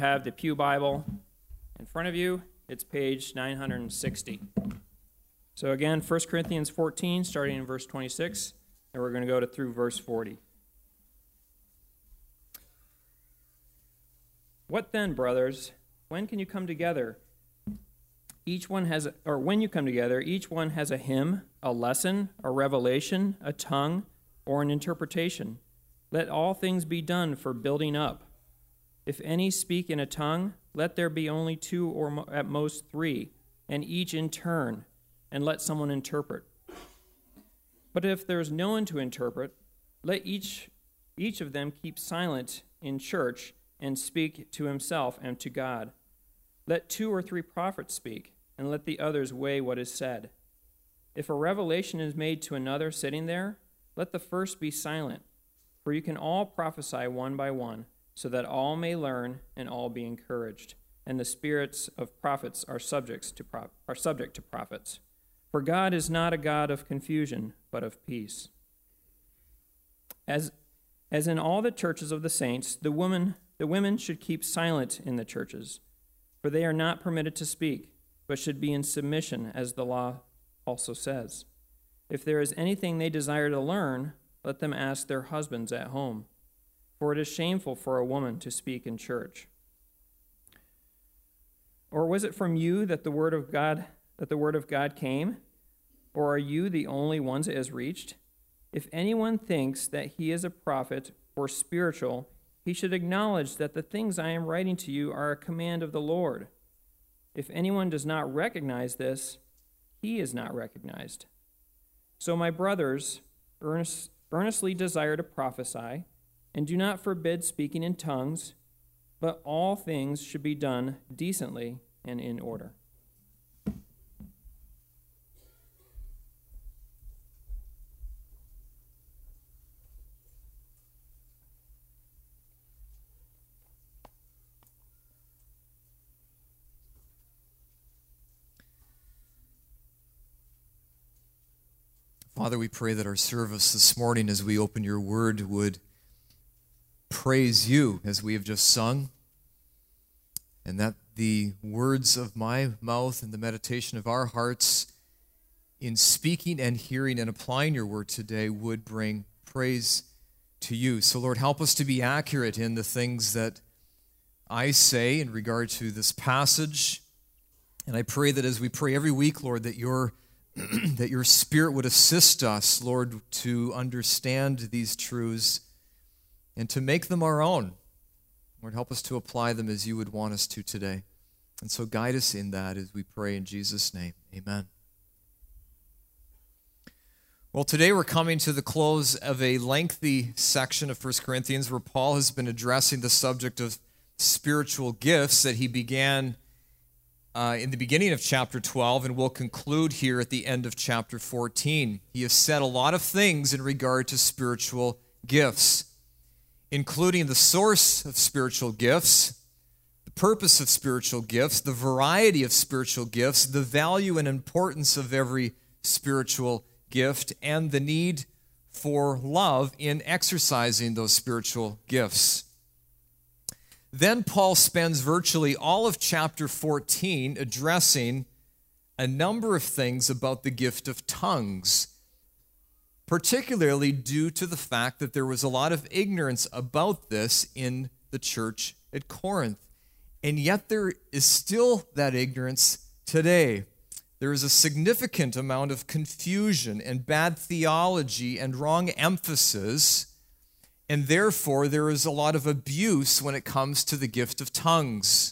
have the Pew Bible in front of you, it's page 960. So again, 1 Corinthians 14, starting in verse 26, and we're going to go through verse 40. What then, brothers? When can you come together? When you come together, each one has a hymn, a lesson, a revelation, a tongue, or an interpretation. Let all things be done for building up. If any speak in a tongue, let there be only two or at most three, and each in turn, and let someone interpret. But if there is no one to interpret, let each of them keep silent in church and speak to himself and to God. Let 2 or 3 prophets speak, and let the others weigh what is said. If a revelation is made to another sitting there, let the first be silent, for you can all prophesy one by one, so that all may learn and all be encouraged. And the spirits of prophets are subject to prophets. For God is not a God of confusion, but of peace. As in all the churches of the saints, the women should keep silent in the churches, for they are not permitted to speak, but should be in submission, as the law also says. If there is anything they desire to learn, let them ask their husbands at home, for it is shameful for a woman to speak in church. Or was it from you that the word of God came? Or are you the only ones it has reached? If anyone thinks that he is a prophet or spiritual, he should acknowledge that the things I am writing to you are a command of the Lord. If anyone does not recognize this, he is not recognized. So my brothers, earnestly desire to prophesy, and do not forbid speaking in tongues, but all things should be done decently and in order. Father, we pray that our service this morning as we open your word would praise you as we have just sung, and that the words of my mouth and the meditation of our hearts in speaking and hearing and applying your word today would bring praise to you. So Lord, help us to be accurate in the things that I say in regard to this passage. And I pray that as we pray every week, Lord, that your Spirit would assist us, Lord, to understand these truths and to make them our own. Lord, help us to apply them as you would want us to today. And so guide us in that as we pray in Jesus' name. Amen. Well, today we're coming to the close of a lengthy section of 1 Corinthians where Paul has been addressing the subject of spiritual gifts that he began in the beginning of chapter 12 and will conclude here at the end of chapter 14. He has said a lot of things in regard to spiritual gifts, including the source of spiritual gifts, the purpose of spiritual gifts, the variety of spiritual gifts, the value and importance of every spiritual gift, and the need for love in exercising those spiritual gifts. Then Paul spends virtually all of chapter 14 addressing a number of things about the gift of tongues, particularly due to the fact that there was a lot of ignorance about this in the church at Corinth. And yet there is still that ignorance today. There is a significant amount of confusion and bad theology and wrong emphasis, and therefore there is a lot of abuse when it comes to the gift of tongues.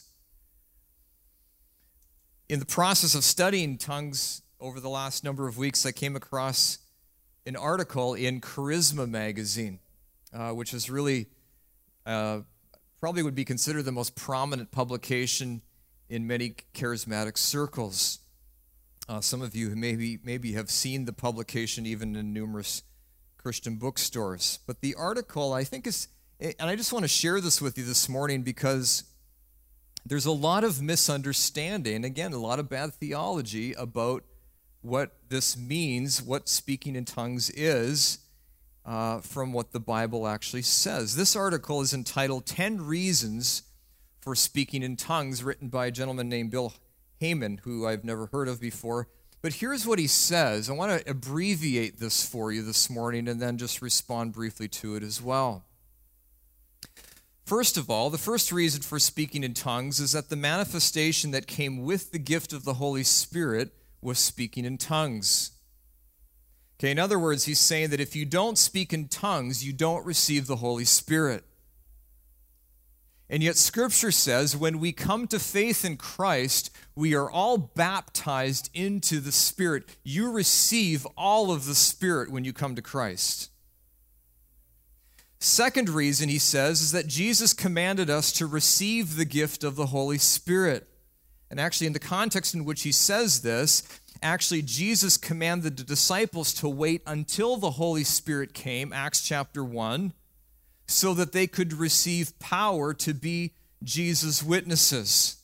In the process of studying tongues over the last number of weeks, I came across an article in Charisma magazine, which is really probably would be considered the most prominent publication in many charismatic circles. Some of you maybe have seen the publication even in numerous Christian bookstores. But the article, I think, is, and I just want to share this with you this morning because there's a lot of misunderstanding, again, a lot of bad theology about what this means, what speaking in tongues is, from what the Bible actually says. This article is entitled 10 Reasons for speaking in tongues written by a gentleman named Bill Heyman, who I've never heard of before. But here's what he says. I want to abbreviate this for you this morning and then just respond briefly to it as well. First of all, the first reason for speaking in tongues is that the manifestation that came with the gift of the Holy Spirit was speaking in tongues. Okay, in other words, he's saying that if you don't speak in tongues, you don't receive the Holy Spirit. And yet Scripture says when we come to faith in Christ, we are all baptized into the Spirit. You receive all of the Spirit when you come to Christ. Second reason, he says, is that Jesus commanded us to receive the gift of the Holy Spirit. And actually, in the context in which he says this, actually Jesus commanded the disciples to wait until the Holy Spirit came, Acts chapter 1, so that they could receive power to be Jesus' witnesses.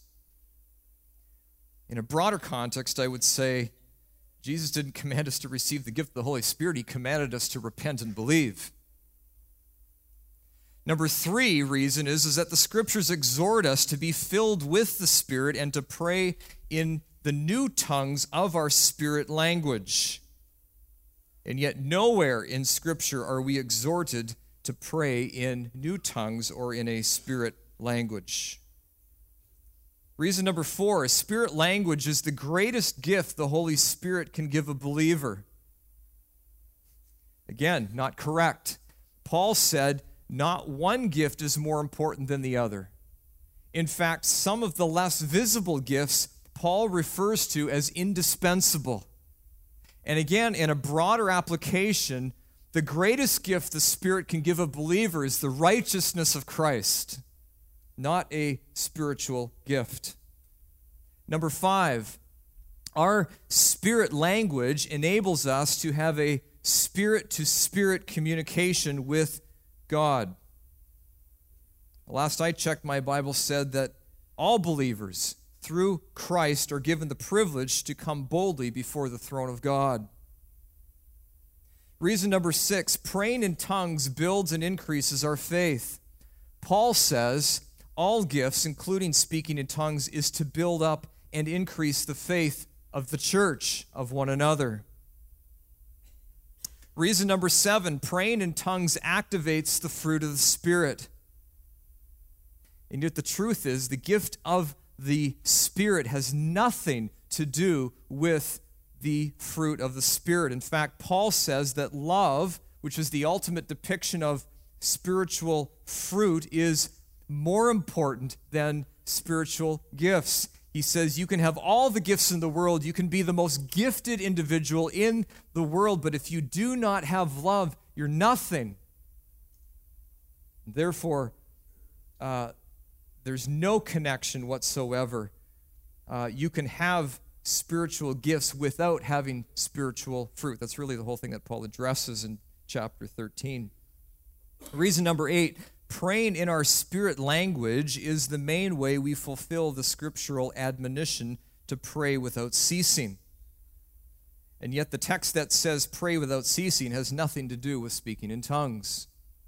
In a broader context, I would say Jesus didn't command us to receive the gift of the Holy Spirit. He commanded us to repent and believe. Number three reason is that the Scriptures exhort us to be filled with the Spirit and to pray in the new tongues of our spirit language. And yet nowhere in Scripture are we exhorted to pray in new tongues or in a spirit language. Reason number four, a spirit language is the greatest gift the Holy Spirit can give a believer. Again, not correct. Paul said, not one gift is more important than the other. In fact, some of the less visible gifts Paul refers to as indispensable. And again, in a broader application, the greatest gift the Spirit can give a believer is the righteousness of Christ, not a spiritual gift. Number five, our spirit language enables us to have a spirit-to-spirit communication with God. Last I checked, my Bible said that all believers through Christ are given the privilege to come boldly before the throne of God. Reason number six, praying in tongues builds and increases our faith. Paul says all gifts, including speaking in tongues, is to build up and increase the faith of the church, of one another. Reason number seven, praying in tongues activates the fruit of the Spirit. And yet the truth is, the gift of the Spirit has nothing to do with the fruit of the Spirit. In fact, Paul says that love, which is the ultimate depiction of spiritual fruit, is more important than spiritual gifts. He says you can have all the gifts in the world, you can be the most gifted individual in the world, but if you do not have love, you're nothing. Therefore, there's no connection whatsoever. You can have spiritual gifts without having spiritual fruit. That's really the whole thing that Paul addresses in chapter 13. Reason number 8, praying in our spirit language is the main way we fulfill the scriptural admonition to pray without ceasing. And yet the text that says pray without ceasing has nothing to do with speaking in tongues.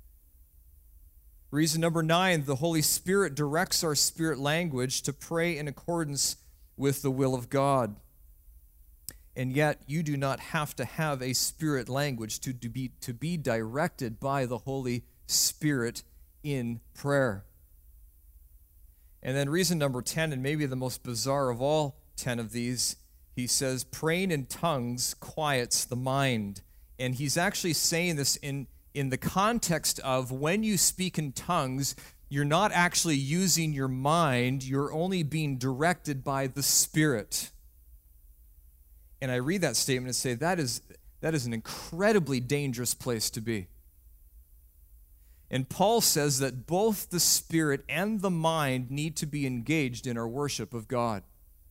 Reason number 9, the Holy Spirit directs our spirit language to pray in accordance with the will of God. And yet you do not have to have a spirit language to be directed by the Holy Spirit in prayer. And then reason number 10, and maybe the most bizarre of all 10 of these, he says praying in tongues quiets the mind. And he's actually saying this in the context of when you speak in tongues, you're not actually using your mind, you're only being directed by the Spirit. And I read that statement and say, that is an incredibly dangerous place to be. And Paul says that both the Spirit and the mind need to be engaged in our worship of God.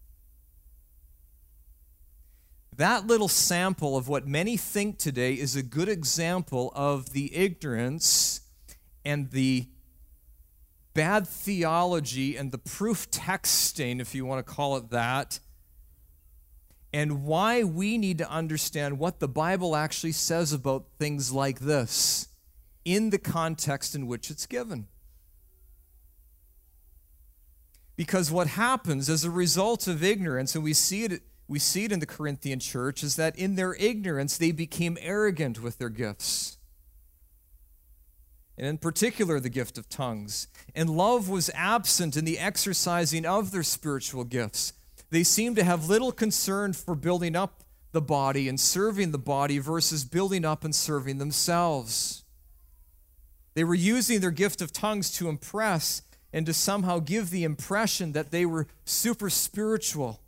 That little sample of what many think today is a good example of the ignorance and the bad theology and the proof texting, if you want to call it that, and why we need to understand what the Bible actually says about things like this in the context in which it's given. Because what happens as a result of ignorance, and we see it in the Corinthian church, is that in their ignorance they became arrogant with their gifts. And in particular, the gift of tongues. And love was absent in the exercising of their spiritual gifts. They seemed to have little concern for building up the body and serving the body versus building up and serving themselves. They were using their gift of tongues to impress and to somehow give the impression that they were super spiritual.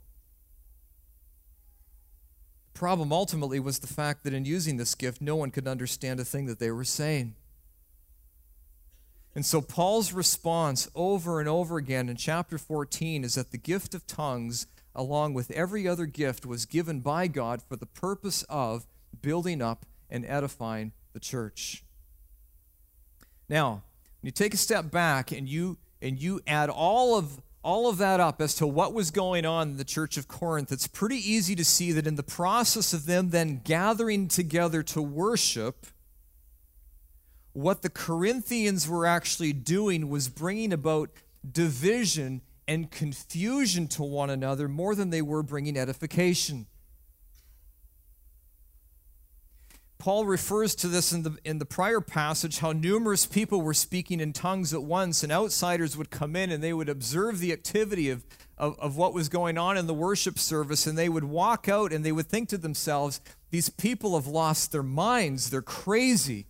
The problem ultimately was the fact that in using this gift, no one could understand a thing that they were saying. And so Paul's response over and over again in chapter 14 is that the gift of tongues, along with every other gift, was given by God for the purpose of building up and edifying the church. Now, when you take a step back and you add all of that up as to what was going on in the church of Corinth, it's pretty easy to see that in the process of them then gathering together to worship, what the Corinthians were actually doing was bringing about division and confusion to one another more than they were bringing edification. Paul refers to this in the prior passage, how numerous people were speaking in tongues at once, and outsiders would come in and they would observe the activity of what was going on in the worship service, and they would walk out and they would think to themselves, these people have lost their minds, they're crazy.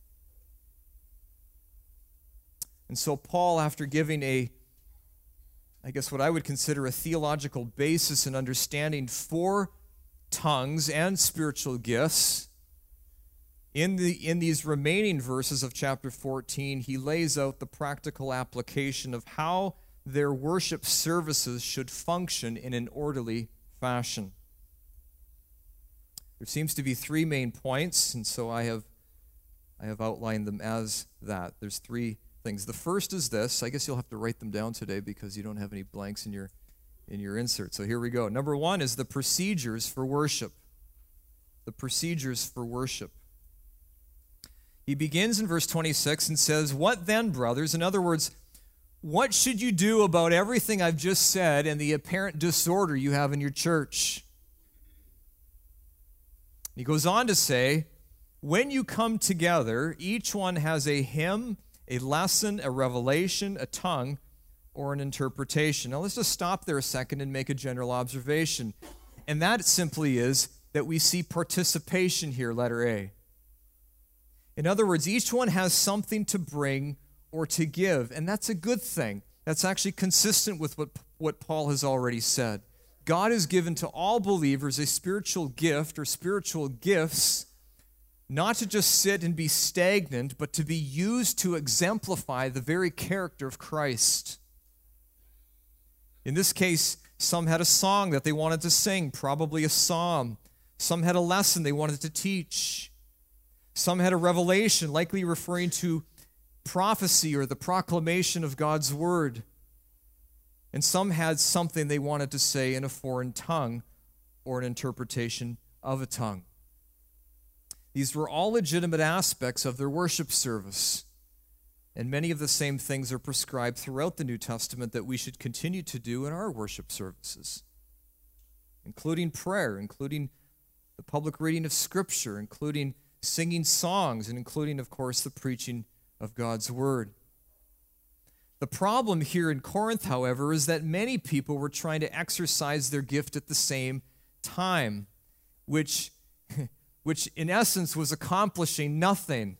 And so Paul, after giving what I would consider a theological basis and understanding for tongues and spiritual gifts, in these remaining verses of chapter 14, he lays out the practical application of how their worship services should function in an orderly fashion. There seems to be three main points, and so I have outlined them as that. There's three things. The first is this. I guess you'll have to write them down today because you don't have any blanks in your insert. So here we go. Number one is the procedures for worship. The procedures for worship. He begins in verse 26 and says, "What then, brothers?" In other words, what should you do about everything I've just said and the apparent disorder you have in your church? He goes on to say, when you come together, each one has a hymn, a lesson, a revelation, a tongue, or an interpretation. Now let's just stop there a second and make a general observation. And that simply is that we see participation here, letter A. In other words, each one has something to bring or to give, and that's a good thing. That's actually consistent with what Paul has already said. God has given to all believers a spiritual gift or spiritual gifts, not to just sit and be stagnant, but to be used to exemplify the very character of Christ. In this case, some had a song that they wanted to sing, probably a psalm. Some had a lesson they wanted to teach. Some had a revelation, likely referring to prophecy or the proclamation of God's word. And some had something they wanted to say in a foreign tongue or an interpretation of a tongue. These were all legitimate aspects of their worship service. And many of the same things are prescribed throughout the New Testament that we should continue to do in our worship services, including prayer, including the public reading of Scripture, including singing songs, and including, of course, the preaching of God's Word. The problem here in Corinth, however, is that many people were trying to exercise their gift at the same time, which in essence was accomplishing nothing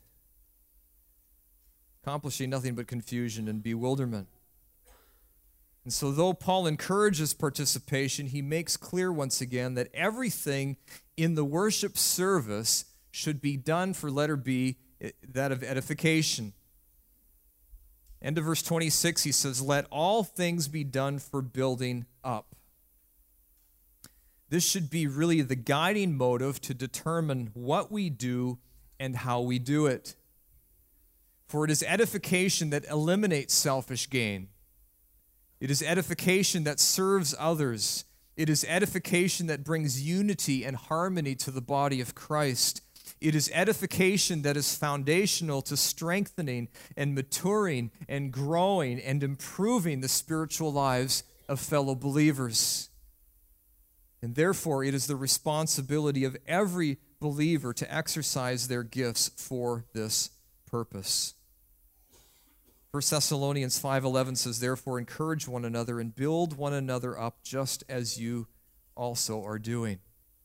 but confusion and bewilderment. And so though Paul encourages participation, he makes clear once again that everything in the worship service should be done for letter B, that of edification. End of verse 26, he says, "Let all things be done for building up." This should be really the guiding motive to determine what we do and how we do it. For it is edification that eliminates selfish gain. It is edification that serves others. It is edification that brings unity and harmony to the body of Christ. It is edification that is foundational to strengthening and maturing and growing and improving the spiritual lives of fellow believers. And therefore, it is the responsibility of every believer to exercise their gifts for this purpose. 1 Thessalonians 5:11 says, "Therefore encourage one another and build one another up, just as you also are doing."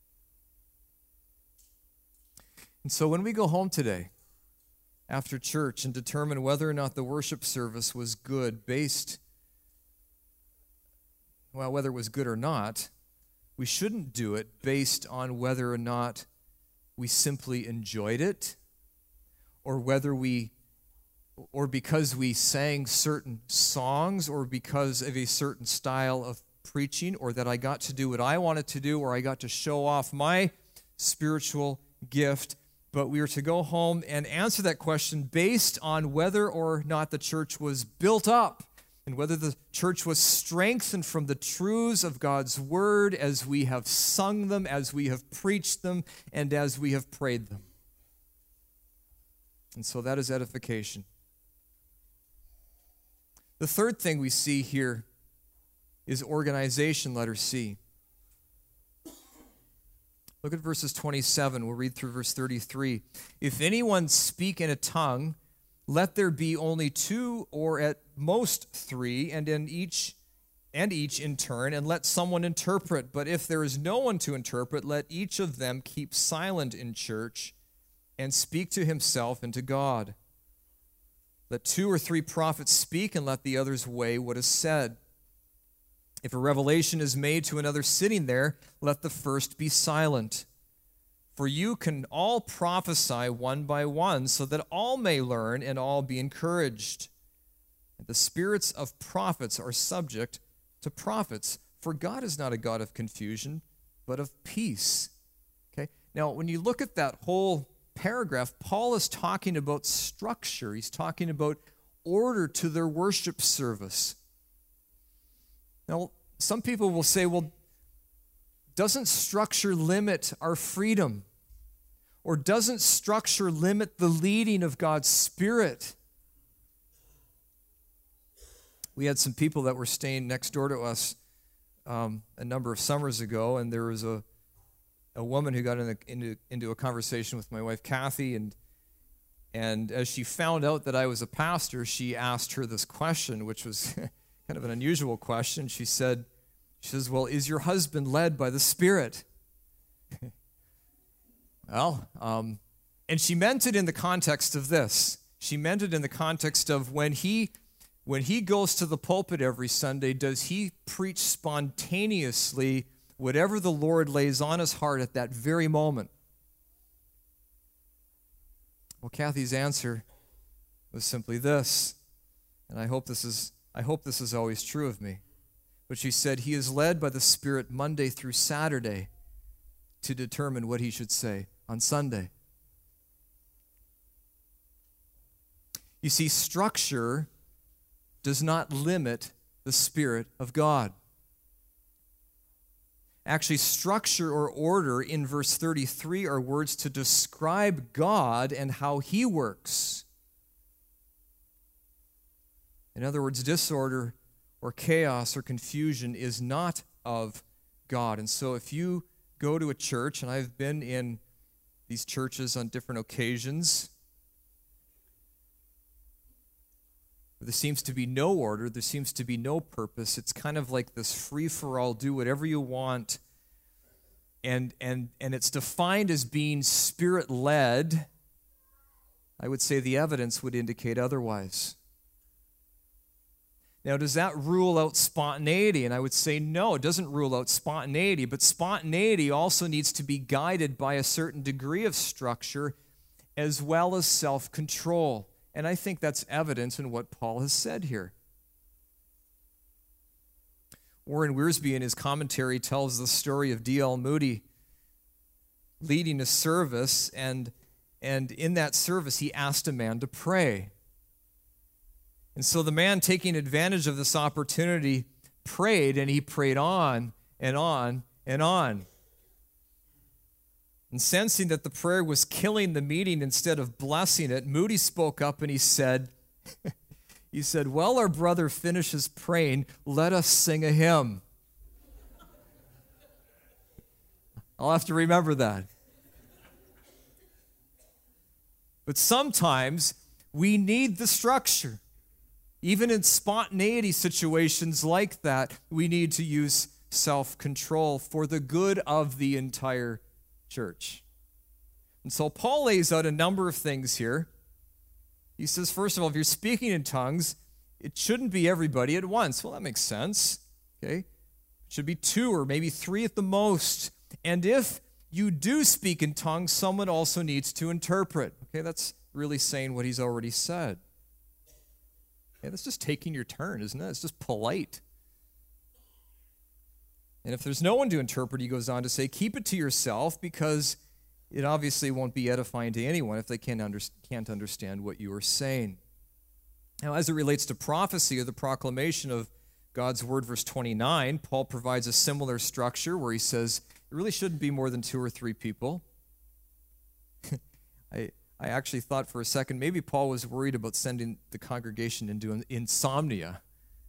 And so when we go home today after church and determine whether or not the worship service was good whether it was good or not, we shouldn't do it based on whether or not we simply enjoyed it, or because we sang certain songs, or because of a certain style of preaching, or that I got to do what I wanted to do, or I got to show off my spiritual gift. But we are to go home and answer that question based on whether or not the church was built up, and whether the church was strengthened from the truths of God's word as we have sung them, as we have preached them, and as we have prayed them. And so that is edification. The third thing we see here is organization, letter C. Look at verses 27. We'll read through verse 33. "If anyone speak in a tongue, let there be only 2 or at most 3, and each in turn, and let someone interpret. But if there is no one to interpret, let each of them keep silent in church and speak to himself and to God. Let 2 or 3 prophets speak, and let the others weigh what is said. If a revelation is made to another sitting there, let the first be silent. For you can all prophesy one by one, so that all may learn and all be encouraged. The spirits of prophets are subject to prophets, for God is not a God of confusion, but of peace." Okay? Now, when you look at that whole paragraph, Paul is talking about structure. He's talking about order to their worship service. Now, some people will say, well, doesn't structure limit our freedom? Or doesn't structure limit the leading of God's Spirit? We had some people that were staying next door to us a number of summers ago, and there was a woman who got into a conversation with my wife, Kathy, and as she found out that I was a pastor, she asked her this question, which was kind of an unusual question. She says, "Well, is your husband led by the Spirit?" Well, and she meant it in the context of this. She meant it in the context of when he goes to the pulpit every Sunday, does he preach spontaneously whatever the Lord lays on his heart at that very moment? Well, Kathy's answer was simply this, and I hope this is always true of me. But she said, he is led by the Spirit Monday through Saturday to determine what he should say on Sunday. You see, structure does not limit the Spirit of God. Actually, structure or order in verse 33 are words to describe God and how he works. In other words, disorder or chaos or confusion is not of God. And so if you go to a church, and I've been in these churches on different occasions, where there seems to be no order, there seems to be no purpose. It's kind of like this free-for-all, do whatever you want, and it's defined as being Spirit-led. I would say the evidence would indicate otherwise. Now, does that rule out spontaneity? And I would say no, it doesn't rule out spontaneity, but spontaneity also needs to be guided by a certain degree of structure as well as self-control. And I think that's evident in what Paul has said here. Warren Wiersbe, in his commentary, tells the story of D.L. Moody leading a service, and in that service he asked a man to pray. And so the man, taking advantage of this opportunity, prayed, and he prayed on and on and on. And sensing that the prayer was killing the meeting instead of blessing it, Moody spoke up and he said, while our brother finishes praying, let us sing a hymn. I'll have to remember that. But sometimes we need the structure. Even in spontaneity situations like that, we need to use self-control for the good of the entire church. And so Paul lays out a number of things here. He says, first of all, if you're speaking in tongues, it shouldn't be everybody at once. Well, that makes sense. Okay? It should be 2 or maybe 3 at the most. And if you do speak in tongues, someone also needs to interpret. Okay, that's really saying what he's already said. Okay, that's just taking your turn, isn't it? It's just polite. And if there's no one to interpret, he goes on to say, keep it to yourself, because it obviously won't be edifying to anyone if they can't understand what you are saying. Now, as it relates to prophecy or the proclamation of God's word, verse 29, Paul provides a similar structure where he says, it really shouldn't be more than 2 or 3 people. I actually thought for a second maybe Paul was worried about sending the congregation into insomnia,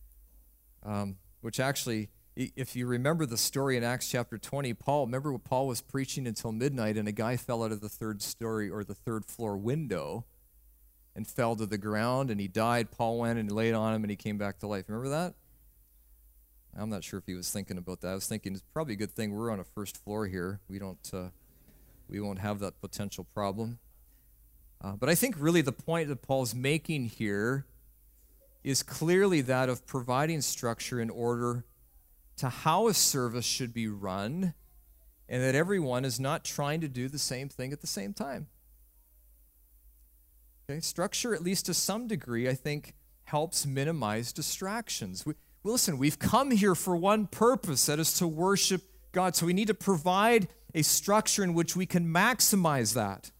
which actually, if you remember the story in Acts chapter 20, remember when Paul was preaching until midnight and a guy fell out of the 3rd story or the 3rd floor window and fell to the ground and he died. Paul went and laid on him and he came back to life. Remember that? I'm not sure if he was thinking about that. I was thinking it's probably a good thing we're on a 1st floor here. We won't have that potential problem. But I think really the point that Paul's making here is clearly that of providing structure in order to how a service should be run, and that everyone is not trying to do the same thing at the same time. Okay, structure, at least to some degree, I think, helps minimize distractions. Listen, we've come here for one purpose, that is to worship God. So we need to provide a structure in which we can maximize that.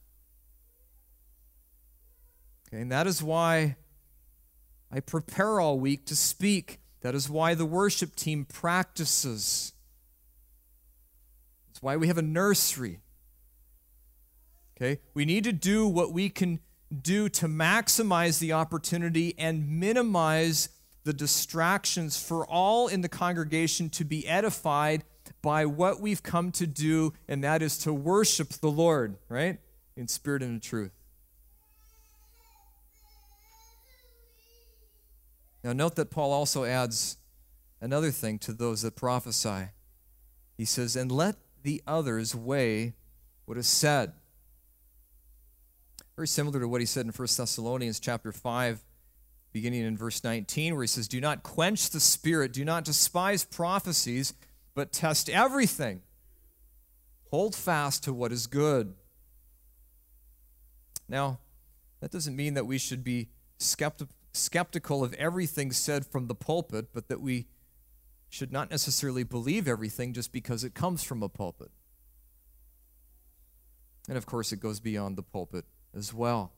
Okay, and that is why I prepare all week to speak. That is why the worship team practices. That's why we have a nursery. Okay, we need to do what we can do to maximize the opportunity and minimize the distractions for all in the congregation to be edified by what we've come to do, and that is to worship the Lord, right? In spirit and in truth. Now note that Paul also adds another thing to those that prophesy. He says, and let the others weigh what is said. Very similar to what he said in 1 Thessalonians chapter 5, beginning in verse 19, where he says, do not quench the spirit, do not despise prophecies, but test everything. Hold fast to what is good. Now, that doesn't mean that we should be skeptical of everything said from the pulpit, but that we should not necessarily believe everything just because it comes from a pulpit. And of course, it goes beyond the pulpit as well.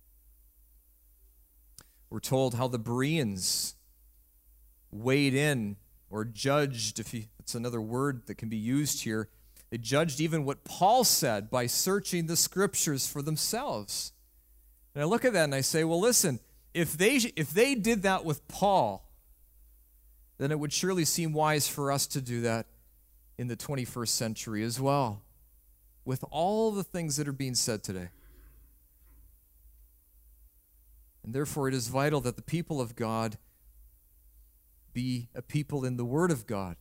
We're told how the Bereans weighed in or judged, it's another word that can be used here, they judged even what Paul said by searching the scriptures for themselves. And I look at that and I say, well, listen, if they did that with Paul, then it would surely seem wise for us to do that in the 21st century as well, with all the things that are being said today. And therefore, it is vital that the people of God be a people in the Word of God.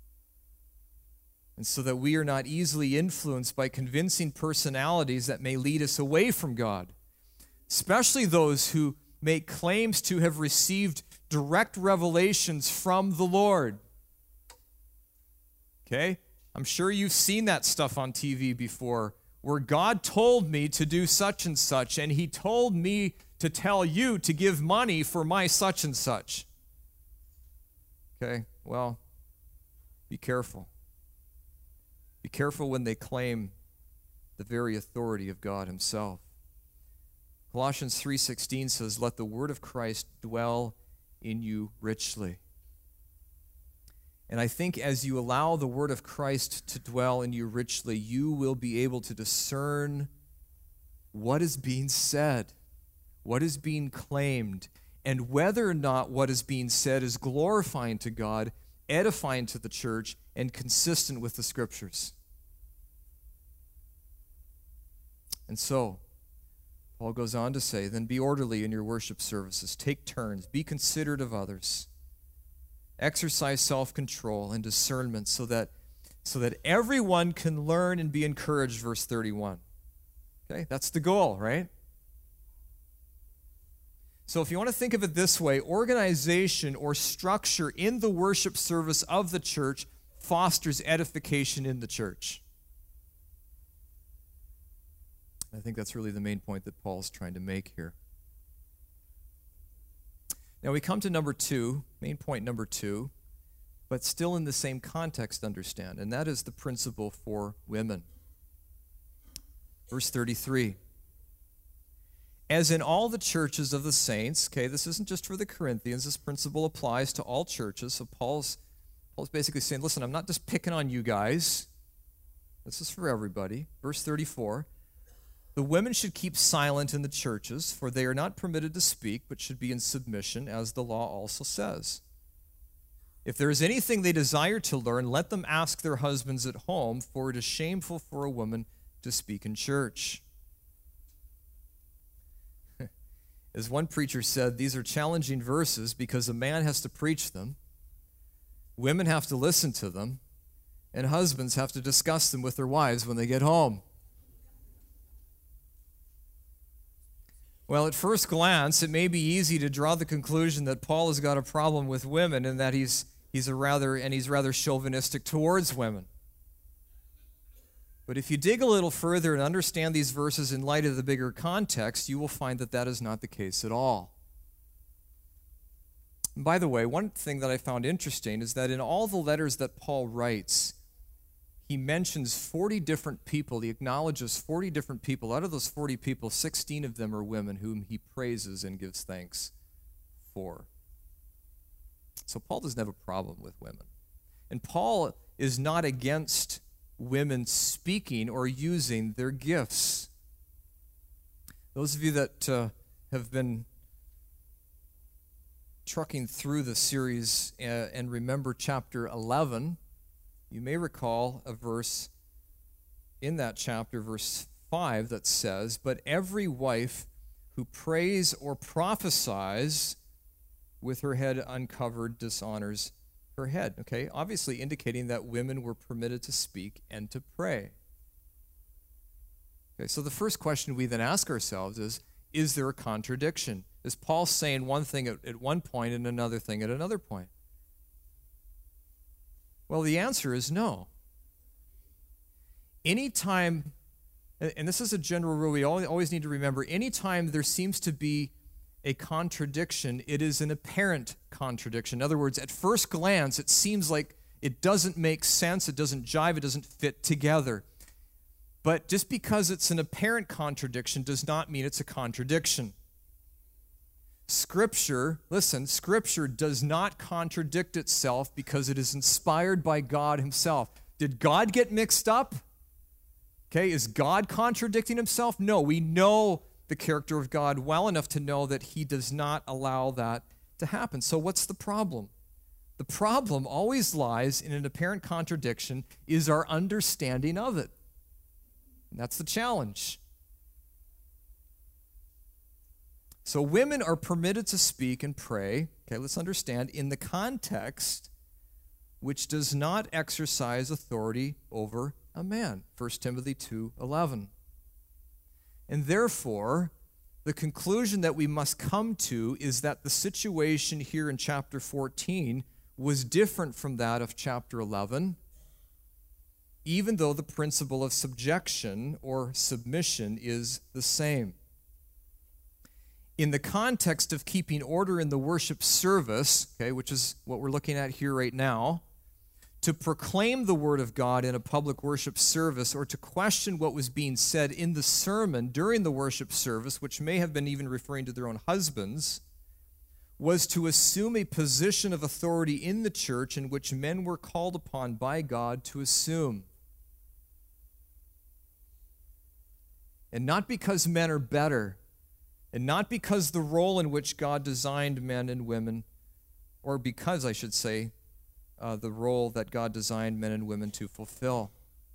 And so that we are not easily influenced by convincing personalities that may lead us away from God, especially those who make claims to have received direct revelations from the Lord. Okay? I'm sure you've seen that stuff on TV before, where God told me to do such and such, and He told me to tell you to give money for my such and such. Okay, well, be careful. Be careful when they claim the very authority of God Himself. Colossians 3:16 says, let the word of Christ dwell in you richly. And I think as you allow the word of Christ to dwell in you richly, you will be able to discern what is being said, what is being claimed, and whether or not what is being said is glorifying to God, edifying to the church, and consistent with the Scriptures. And so, Paul goes on to say, then be orderly in your worship services. Take turns. Be considerate of others. Exercise self-control and discernment so that everyone can learn and be encouraged, verse 31. Okay, that's the goal, right? So if you want to think of it this way, organization or structure in the worship service of the church fosters edification in the church. I think that's really the main point that Paul's trying to make here. Now we come to number 2, main point number 2, but still in the same context, understand, and that is the principle for women. Verse 33. As in all the churches of the saints, okay, this isn't just for the Corinthians, this principle applies to all churches. So Paul's basically saying, listen, I'm not just picking on you guys. This is for everybody. Verse 34. The women should keep silent in the churches, for they are not permitted to speak, but should be in submission, as the law also says. If there is anything they desire to learn, let them ask their husbands at home, for it is shameful for a woman to speak in church. As one preacher said, these are challenging verses because a man has to preach them, women have to listen to them, and husbands have to discuss them with their wives when they get home. Well, at first glance, it may be easy to draw the conclusion that Paul has got a problem with women and that he's rather chauvinistic towards women. But if you dig a little further and understand these verses in light of the bigger context, you will find that that is not the case at all. And by the way, one thing that I found interesting is that in all the letters that Paul writes, he mentions 40 different people. He acknowledges 40 different people. Out of those 40 people, 16 of them are women whom he praises and gives thanks for. So Paul doesn't have a problem with women. And Paul is not against women speaking or using their gifts. Those of you that have been trucking through the series and remember chapter 11, you may recall a verse in that chapter, verse 5, that says, but every wife who prays or prophesies with her head uncovered dishonors her head. Okay, obviously indicating that women were permitted to speak and to pray. Okay, so the first question we then ask ourselves is there a contradiction? Is Paul saying one thing at one point and another thing at another point? Well, the answer is no. Anytime, and this is a general rule we always need to remember, anytime there seems to be a contradiction, it is an apparent contradiction. In other words, at first glance, it seems like it doesn't make sense, it doesn't jive, it doesn't fit together. But just because it's an apparent contradiction does not mean it's a contradiction. Scripture does not contradict itself because it is inspired by God himself. Did God get mixed up? Okay, is God contradicting himself? No, we know the character of God well enough to know that he does not allow that to happen. So what's the problem? The problem always lies in an apparent contradiction is our understanding of it. And that's the challenge. So women are permitted to speak and pray, okay, let's understand, in the context which does not exercise authority over a man, 1 Timothy 2:11. And therefore, the conclusion that we must come to is that the situation here in chapter 14 was different from that of chapter 11, even though the principle of subjection or submission is the same. In the context of keeping order in the worship service, okay, which is what we're looking at here right now, to proclaim the word of God in a public worship service or to question what was being said in the sermon during the worship service, which may have been even referring to their own husbands, was to assume a position of authority in the church in which men were called upon by God to assume. And not because men are better, and not because the role in which God designed men and women, or because, I should say, the role that God designed men and women to fulfill.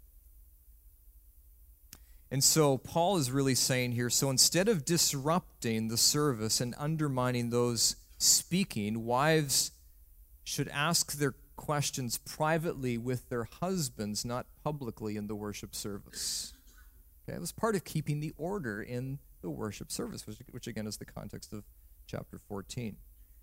And so Paul is really saying here, so instead of disrupting the service and undermining those speaking, wives should ask their questions privately with their husbands, not publicly in the worship service. Okay, it was part of keeping the order in the worship service, which again is the context of chapter 14.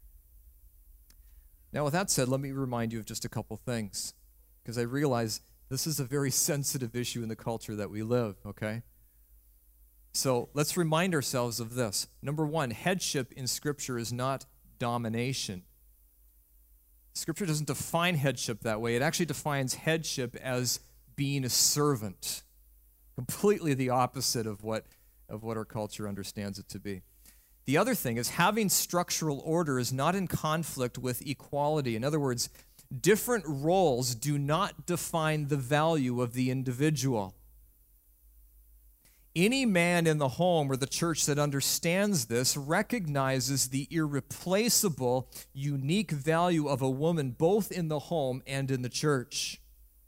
Now, with that said, let me remind you of just a couple things, because I realize this is a very sensitive issue in the culture that we live, okay? So let's remind ourselves of this. Number one, headship in Scripture is not domination. Scripture doesn't define headship that way. It actually defines headship as being a servant. Completely the opposite of what our culture understands it to be. The other thing is having structural order is not in conflict with equality. In other words, different roles do not define the value of the individual. Any man in the home or the church that understands this recognizes the irreplaceable, unique value of a woman both in the home and in the church.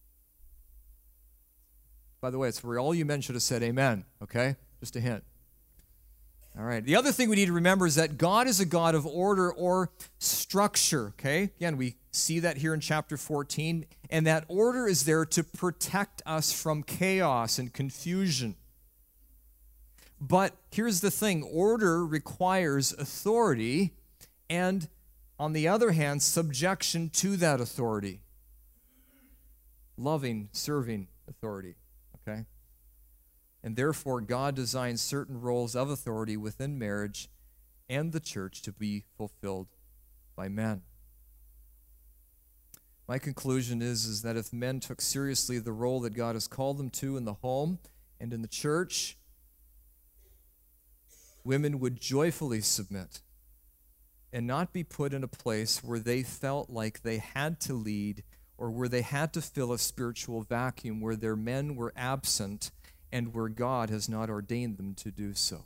By the way, it's where all you men should have said amen, okay? Just a hint. All right. The other thing we need to remember is that God is a God of order or structure, okay? Again, we see that here in chapter 14, and that order is there to protect us from chaos and confusion. But here's the thing, order requires authority and, on the other hand, subjection to that authority. Loving, serving authority, okay? And therefore, God designs certain roles of authority within marriage and the church to be fulfilled by men. My conclusion is that if men took seriously the role that God has called them to in the home and in the church, women would joyfully submit and not be put in a place where they felt like they had to lead or where they had to fill a spiritual vacuum, where their men were absent and where God has not ordained them to do so.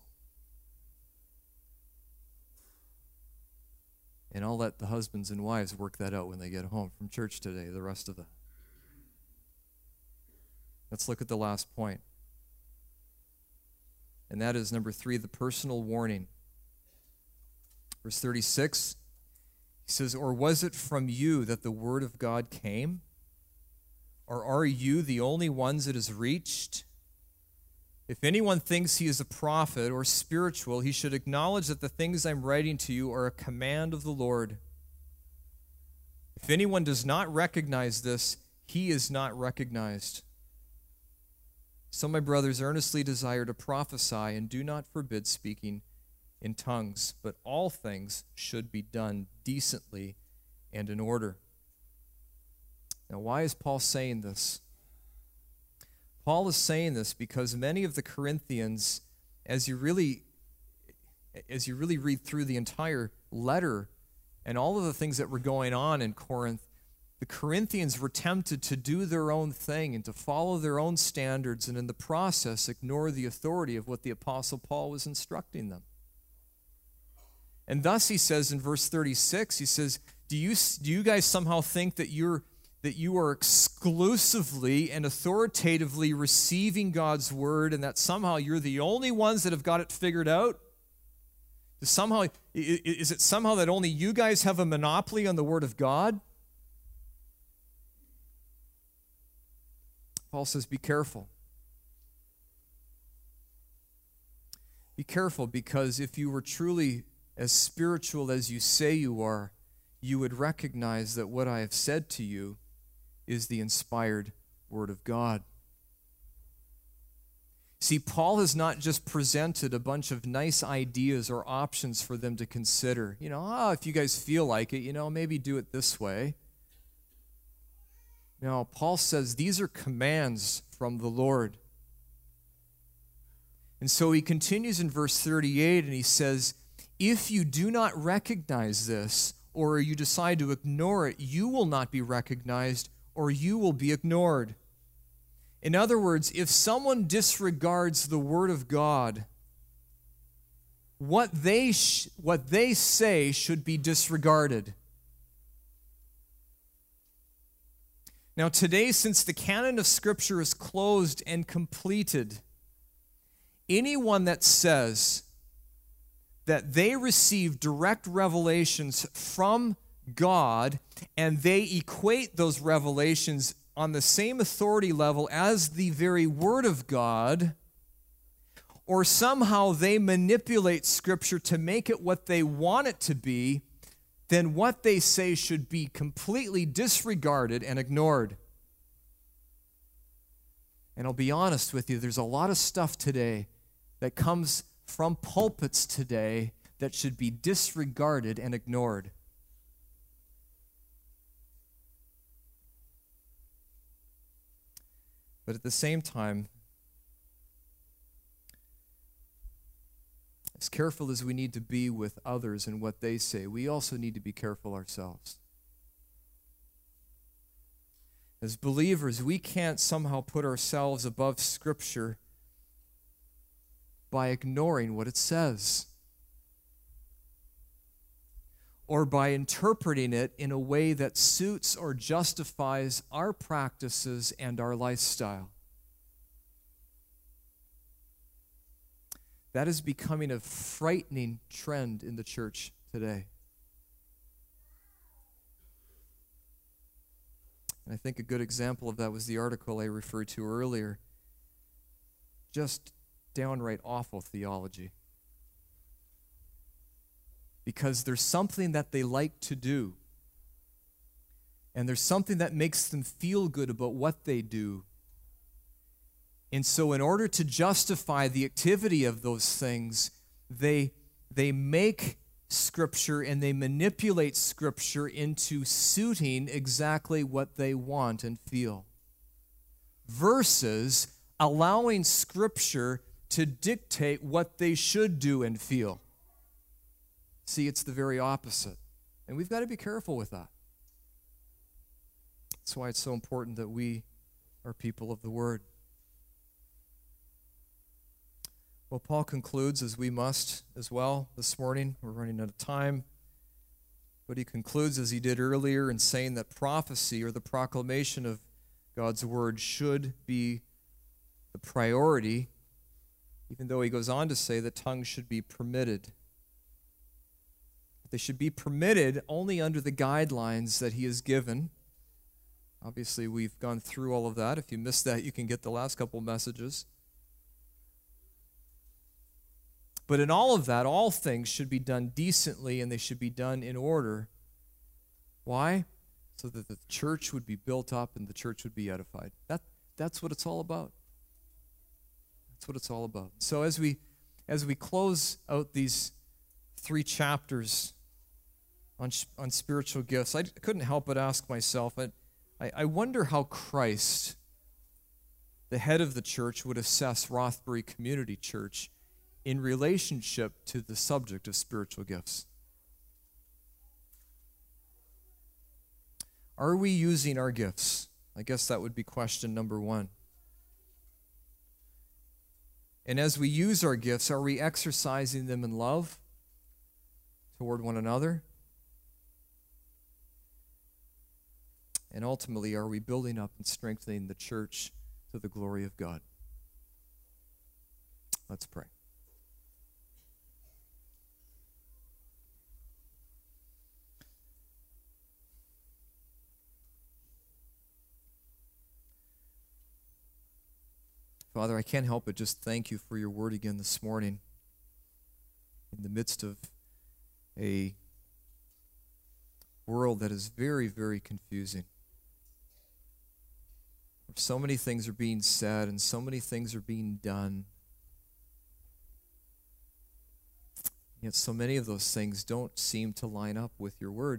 And I'll let the husbands and wives work that out when they get home from church today, the rest of that. Let's look at the last point. And that is number 3, the personal warning. Verse 36, he says, "Or was it from you that the word of God came? Or are you the only ones it has reached? If anyone thinks he is a prophet or spiritual, he should acknowledge that the things I'm writing to you are a command of the Lord. If anyone does not recognize this, he is not recognized. So, my brothers, earnestly desire to prophesy and do not forbid speaking in tongues, but all things should be done decently and in order." Now, why is Paul saying this? Paul is saying this because many of the Corinthians, as you really read through the entire letter and all of the things that were going on in Corinth, the Corinthians were tempted to do their own thing and to follow their own standards, and in the process ignore the authority of what the Apostle Paul was instructing them. And thus he says in verse 36, he says, do you guys somehow think that you are exclusively and authoritatively receiving God's word, and that somehow you're the only ones that have got it figured out? Is it somehow that only you guys have a monopoly on the word of God? Paul says, be careful. Be careful, because if you were truly as spiritual as you say you are, you would recognize that what I have said to you is the inspired word of God. See, Paul has not just presented a bunch of nice ideas or options for them to consider. If you guys feel like it, maybe do it this way. No, Paul says these are commands from the Lord. And so he continues in verse 38 and he says, If you do not recognize this, or you decide to ignore it, you will not be recognized, or you will be ignored. In other words, if someone disregards the Word of God, what they say should be disregarded. Now today, since the canon of Scripture is closed and completed, anyone that says that they receive direct revelations from God and they equate those revelations on the same authority level as the very Word of God, or somehow they manipulate Scripture to make it what they want it to be, then what they say should be completely disregarded and ignored. And I'll be honest with you, there's a lot of stuff today that comes from pulpits today that should be disregarded and ignored. But at the same time, as careful as we need to be with others and what they say, we also need to be careful ourselves. As believers, we can't somehow put ourselves above Scripture by ignoring what it says, or by interpreting it in a way that suits or justifies our practices and our lifestyle. That is becoming a frightening trend in the church today. And I think a good example of that was the article I referred to earlier. Just downright awful theology. Because there's something that they like to do. And there's something that makes them feel good about what they do. And so in order to justify the activity of those things, they make Scripture and they manipulate Scripture into suiting exactly what they want and feel, versus allowing Scripture to dictate what they should do and feel. See, it's the very opposite. And we've got to be careful with that. That's why it's so important that we are people of the Word. Well, Paul concludes, as we must as well this morning. We're running out of time. But he concludes, as he did earlier, in saying that prophecy, or the proclamation of God's Word, should be the priority, even though he goes on to say that tongues should be permitted. They should be permitted only under the guidelines that he has given. Obviously, we've gone through all of that. If you missed that, you can get the last couple messages. But in all of that, all things should be done decently, and they should be done in order. Why? So that the church would be built up and the church would be edified. That's what it's all about. That's what it's all about. So as we close out these 3 chapters on spiritual gifts, I couldn't help but ask myself, I wonder how Christ, the head of the church, would assess Rothbury Community Church in relationship to the subject of spiritual gifts. Are we using our gifts? I guess that would be question number 1. And as we use our gifts, are we exercising them in love toward one another? And ultimately, are we building up and strengthening the church to the glory of God? Let's pray. Father, I can't help but just thank you for your word again this morning. In the midst of a world that is very, very confusing, where so many things are being said and so many things are being done, yet so many of those things don't seem to line up with your word.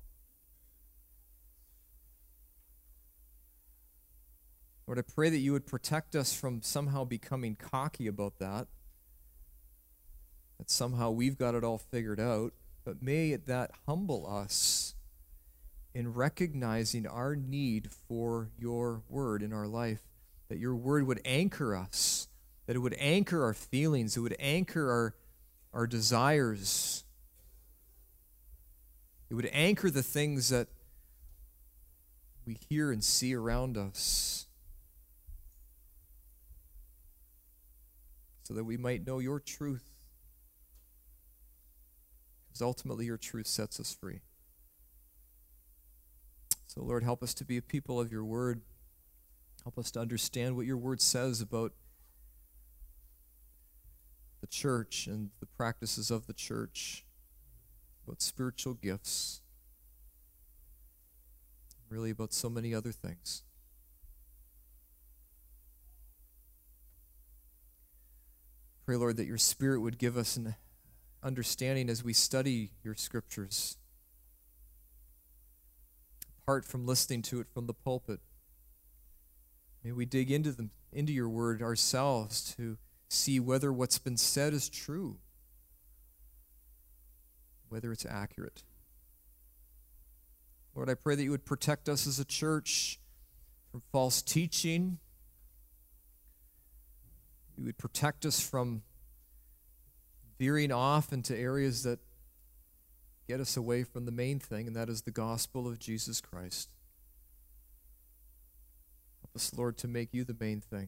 Lord, I pray that you would protect us from somehow becoming cocky about that that somehow we've got it all figured out, but may that humble us in recognizing our need for your word in our life, that your word would anchor us, that it would anchor our feelings, it would anchor our desires. It would anchor the things that we hear and see around us, so that we might know your truth, because ultimately your truth sets us free. So, Lord, help us to be a people of your word. Help us to understand what your word says about the church and the practices of the church, about spiritual gifts, really about so many other things. Pray, Lord, that your Spirit would give us an understanding as we study your scriptures, apart from listening to it from the pulpit. May we dig into your word ourselves to see whether what's been said is true, whether it's accurate. Lord, I pray that you would protect us as a church from false teaching. You would protect us from veering off into areas that get us away from the main thing, and that is the gospel of Jesus Christ. Help us, Lord, to make you the main thing.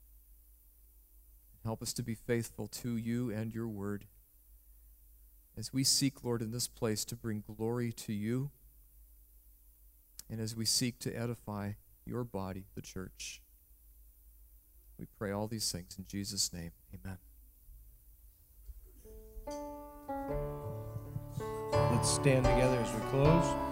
Help us to be faithful to you and your word as we seek, Lord, in this place to bring glory to you, and as we seek to edify your body, the church. We pray all these things in Jesus' name. Amen. Let's stand together as we close.